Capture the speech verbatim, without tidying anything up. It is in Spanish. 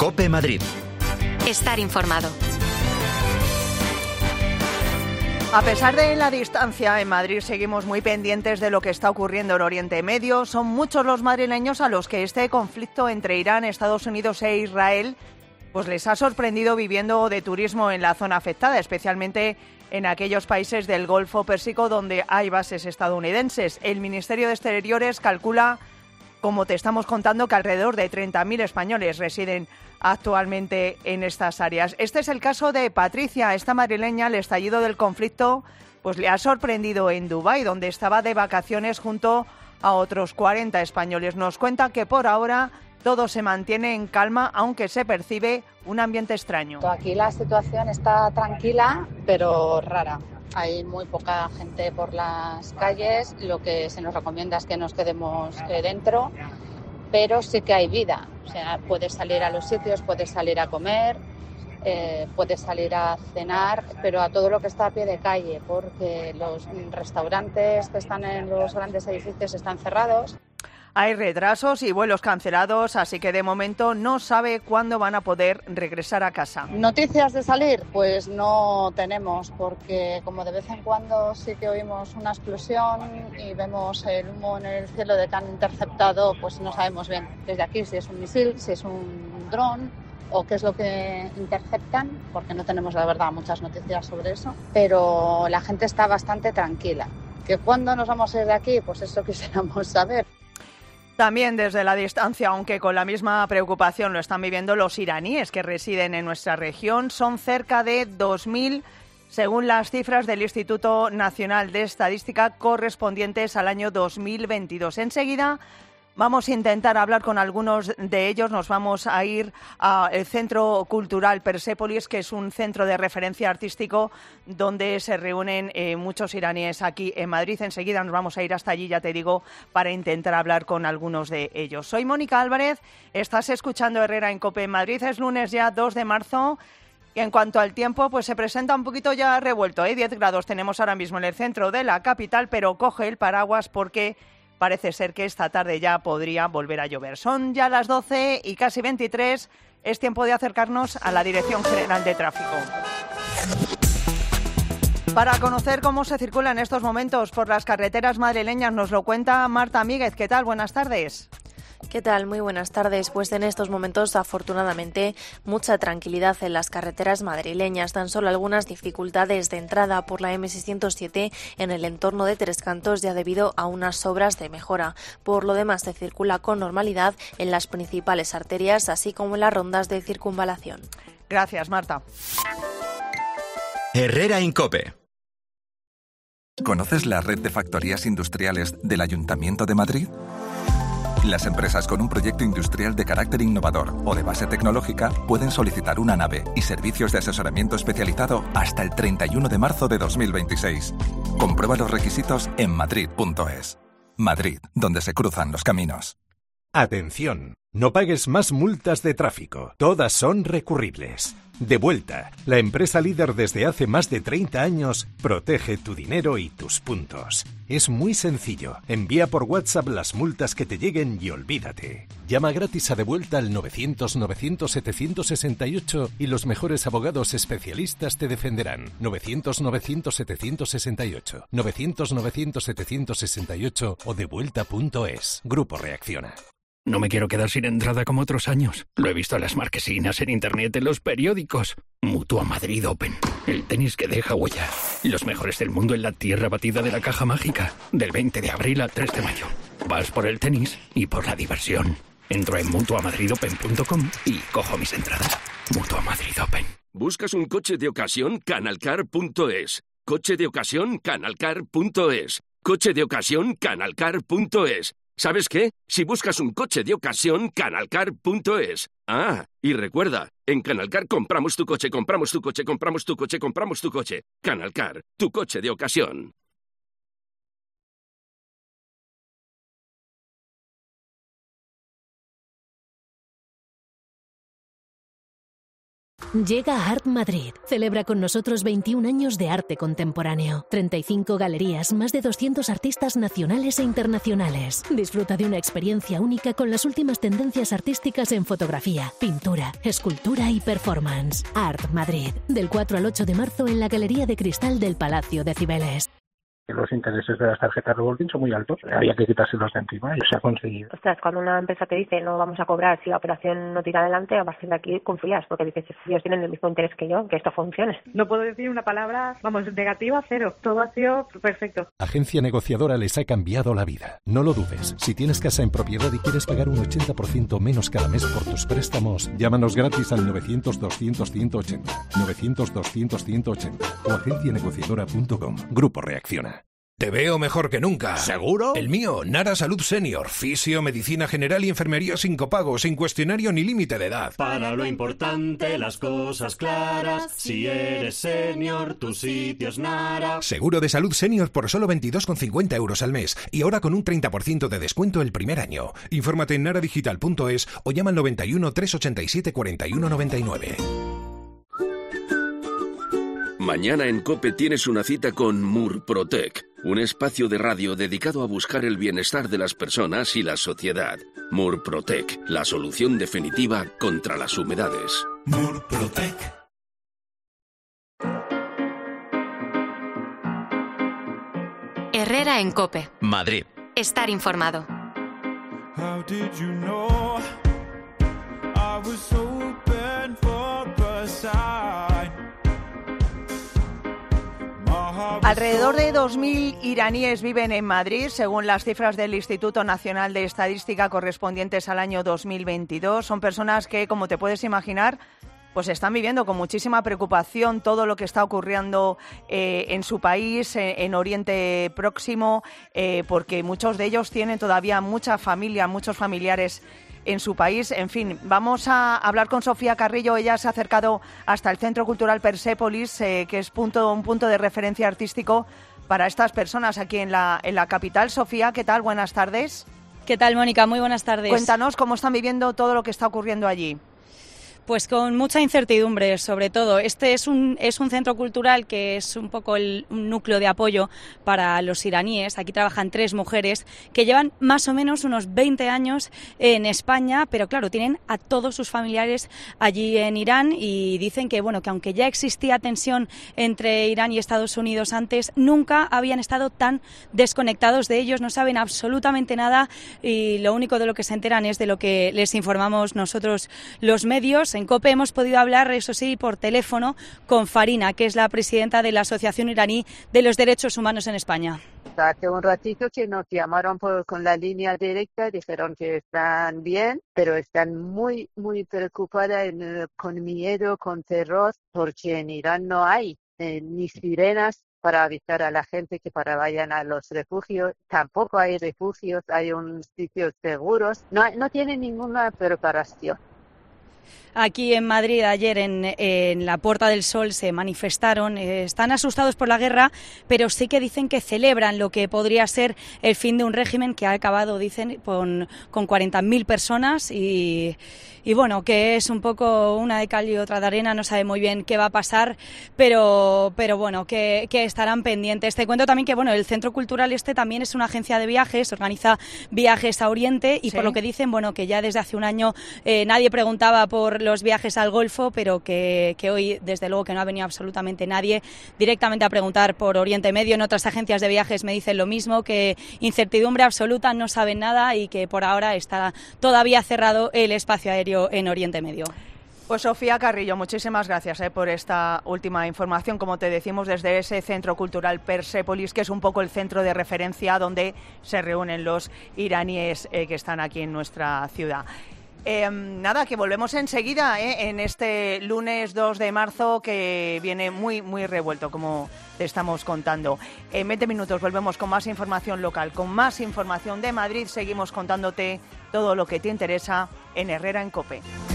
COPE Madrid. Estar informado. A pesar de la distancia, en Madrid seguimos muy pendientes de lo que está ocurriendo en Oriente Medio. Son muchos los madrileños a los que este conflicto entre Irán, Estados Unidos e Israel pues les ha sorprendido viviendo de turismo en la zona afectada, especialmente en aquellos países del Golfo Pérsico donde hay bases estadounidenses. El Ministerio de Exteriores calcula, como te estamos contando, que alrededor de treinta mil españoles residen actualmente en estas áreas. Este es el caso de Patricia, esta madrileña. El estallido del conflicto pues le ha sorprendido en Dubái, donde estaba de vacaciones junto a otros cuarenta españoles. Nos cuenta que por ahora todo se mantiene en calma, aunque se percibe un ambiente extraño. Aquí la situación está tranquila, pero rara. Hay muy poca gente por las calles. Lo que se nos recomienda es que nos quedemos dentro, pero sí que hay vida. O sea, puedes salir a los sitios, puedes salir a comer, eh, puedes salir a cenar, pero a todo lo que está a pie de calle, porque los restaurantes que están en los grandes edificios están cerrados. Hay retrasos y vuelos cancelados, así que de momento no sabe cuándo van a poder regresar a casa. ¿Noticias de salir? Pues no tenemos, porque como de vez en cuando sí que oímos una explosión y vemos el humo en el cielo de que han interceptado, pues no sabemos bien desde aquí si es un misil, si es un dron o qué es lo que interceptan, porque no tenemos la verdad muchas noticias sobre eso, pero la gente está bastante tranquila. ¿Que cuándo nos vamos a ir de aquí? Pues eso quisiéramos saber. También desde la distancia, aunque con la misma preocupación lo están viviendo los iraníes que residen en nuestra región. Son cerca de dos mil, según las cifras del Instituto Nacional de Estadística correspondientes al año dos mil veintidós. Enseguida vamos a intentar hablar con algunos de ellos. Nos vamos a ir al Centro Cultural Persépolis, que es un centro de referencia artístico donde se reúnen eh, muchos iraníes aquí en Madrid. Enseguida nos vamos a ir hasta allí, ya te digo, para intentar hablar con algunos de ellos. Soy Mónica Álvarez, estás escuchando Herrera en COPE Madrid. Es lunes ya dos de marzo. Y en cuanto al tiempo, pues se presenta un poquito ya revuelto, ¿eh? diez grados tenemos ahora mismo en el centro de la capital, pero coge el paraguas porque parece ser que esta tarde ya podría volver a llover. Son ya las doce y casi veintitrés. Es tiempo de acercarnos a la Dirección General de Tráfico. Para conocer cómo se circula en estos momentos por las carreteras madrileñas, nos lo cuenta Marta Míguez. ¿Qué tal? Buenas tardes. ¿Qué tal? Muy buenas tardes. Pues en estos momentos, afortunadamente, mucha tranquilidad en las carreteras madrileñas. Tan solo algunas dificultades de entrada por la eme seiscientos siete en el entorno de Tres Cantos, ya debido a unas obras de mejora. Por lo demás, se circula con normalidad en las principales arterias, así como en las rondas de circunvalación. Gracias, Marta. Herrera en COPE. ¿Conoces la red de factorías industriales del Ayuntamiento de Madrid? Las empresas con un proyecto industrial de carácter innovador o de base tecnológica pueden solicitar una nave y servicios de asesoramiento especializado hasta el treinta y uno de marzo de dos mil veintiséis. Comprueba los requisitos en madrid punto es. Madrid, donde se cruzan los caminos. Atención, no pagues más multas de tráfico. Todas son recurribles. Devuelta, la empresa líder desde hace más de treinta años, protege tu dinero y tus puntos. Es muy sencillo. Envía por WhatsApp las multas que te lleguen y olvídate. Llama gratis a Devuelta al novecientos novecientos setecientos sesenta y ocho y los mejores abogados especialistas te defenderán. novecientos novecientos setecientos sesenta y ocho, novecientos novecientos setecientos sesenta y ocho o devuelta punto es. Grupo Reacciona. No me quiero quedar sin entrada como otros años. Lo he visto en las marquesinas, en internet, en los periódicos. Mutua Madrid Open. El tenis que deja huella. Los mejores del mundo en la tierra batida de la caja mágica. Del veinte de abril al tres de mayo. Vas por el tenis y por la diversión. Entro en mutua madrid open punto com y cojo mis entradas. Mutua Madrid Open. ¿Buscas un coche de ocasión? canalcar punto es. Coche de ocasión? canalcar punto es. Coche de ocasión? canalcar punto es. ¿Sabes qué? Si buscas un coche de ocasión, canalcar punto es. Ah, y recuerda, en Canalcar compramos tu coche, compramos tu coche, compramos tu coche, compramos tu coche. Canalcar, tu coche de ocasión. Llega Art Madrid. Celebra con nosotros veintiún años de arte contemporáneo. treinta y cinco galerías, más de doscientos artistas nacionales e internacionales. Disfruta de una experiencia única con las últimas tendencias artísticas en fotografía, pintura, escultura y performance. Art Madrid. Del cuatro al ocho de marzo en la Galería de Cristal del Palacio de Cibeles. Los intereses de las tarjetas revolving son muy altos, había que quitárselos de encima y se ha conseguido. Ostras, cuando una empresa te dice no vamos a cobrar si la operación no tira adelante, a partir de aquí confías, porque dices, ellos tienen el mismo interés que yo, que esto funcione. No puedo decir una palabra, vamos, negativa, cero. Todo ha sido perfecto. Agencia Negociadora les ha cambiado la vida. No lo dudes. Si tienes casa en propiedad y quieres pagar un ochenta por ciento menos cada mes por tus préstamos, llámanos gratis al novecientos, doscientos, ciento ochenta. novecientos, doscientos, ciento ochenta o agencia negociadora punto com. Grupo Reacciona. Te veo mejor que nunca. ¿Seguro? El mío, Nara Salud Senior. Fisio, medicina general y enfermería sin copago, sin cuestionario ni límite de edad. Para lo importante, las cosas claras. Si eres senior, tu sitio es Nara. Seguro de salud senior por solo veintidós con cincuenta euros al mes. Y ahora con un treinta por ciento de descuento el primer año. Infórmate en naradigital punto es o llama al noventa y uno, trescientos ochenta y siete, cuarenta y uno noventa y nueve. Mañana en COPE tienes una cita con Murprotec, un espacio de radio dedicado a buscar el bienestar de las personas y la sociedad. Murprotec, la solución definitiva contra las humedades. Murprotec. Herrera en COPE. Madrid. Estar informado. How did you know I was open for the side? Alrededor de dos mil iraníes viven en Madrid, según las cifras del Instituto Nacional de Estadística correspondientes al año dos mil veintidós. Son personas que, como te puedes imaginar, pues están viviendo con muchísima preocupación todo lo que está ocurriendo eh, en su país, en, en Oriente Próximo, eh, porque muchos de ellos tienen todavía mucha familia, muchos familiares en su país. En fin, vamos a hablar con Sofía Carrillo. Ella se ha acercado hasta el Centro Cultural Persépolis, eh, que es punto, un punto de referencia artístico para estas personas aquí en la, en la capital. Sofía, ¿qué tal? Buenas tardes. ¿Qué tal, Mónica? Muy buenas tardes. Cuéntanos cómo están viviendo todo lo que está ocurriendo allí. Pues con mucha incertidumbre, sobre todo. Este es un, es un centro cultural que es un poco el, un núcleo de apoyo para los iraníes. Aquí trabajan tres mujeres que llevan más o menos unos veinte años en España, pero claro, tienen a todos sus familiares allí en Irán y dicen que, bueno, que aunque ya existía tensión entre Irán y Estados Unidos antes, nunca habían estado tan desconectados de ellos, no saben absolutamente nada y lo único de lo que se enteran es de lo que les informamos nosotros los medios. En COPE hemos podido hablar, eso sí, por teléfono con Farina, que es la presidenta de la Asociación Iraní de los Derechos Humanos en España. Hace un ratito que nos llamaron por, con la línea directa, dijeron que están bien, pero están muy, muy preocupadas, en, con miedo, con terror, porque en Irán no hay eh, ni sirenas para avisar a la gente que para vayan a los refugios, tampoco hay refugios, hay un sitios seguros, no, no tienen ninguna preparación. Aquí en Madrid ayer en, en la Puerta del Sol se manifestaron, eh, están asustados por la guerra, pero sí que dicen que celebran lo que podría ser el fin de un régimen que ha acabado, dicen, con, con cuarenta mil personas y, y bueno, que es un poco una de cal y otra de arena, no sabe muy bien qué va a pasar, pero, pero bueno, que, que estarán pendientes. Te cuento también que bueno, el Centro Cultural este también es una agencia de viajes, organiza viajes a Oriente y sí. Por lo que dicen, bueno, que ya desde hace un año eh, nadie preguntaba por los viajes al Golfo, pero que, que hoy desde luego que no ha venido absolutamente nadie directamente a preguntar por Oriente Medio. En otras agencias de viajes me dicen lo mismo, que incertidumbre absoluta, no saben nada y que por ahora está todavía cerrado el espacio aéreo en Oriente Medio. Pues Sofía Carrillo, muchísimas gracias eh, por esta última información, como te decimos, desde ese Centro Cultural Persépolis, que es un poco el centro de referencia donde se reúnen los iraníes eh, que están aquí en nuestra ciudad. Eh, nada, que volvemos enseguida eh, en este lunes dos de marzo que viene muy, muy revuelto, como te estamos contando. En veinte minutos volvemos con más información local, con más información de Madrid. Seguimos contándote todo lo que te interesa en Herrera en COPE.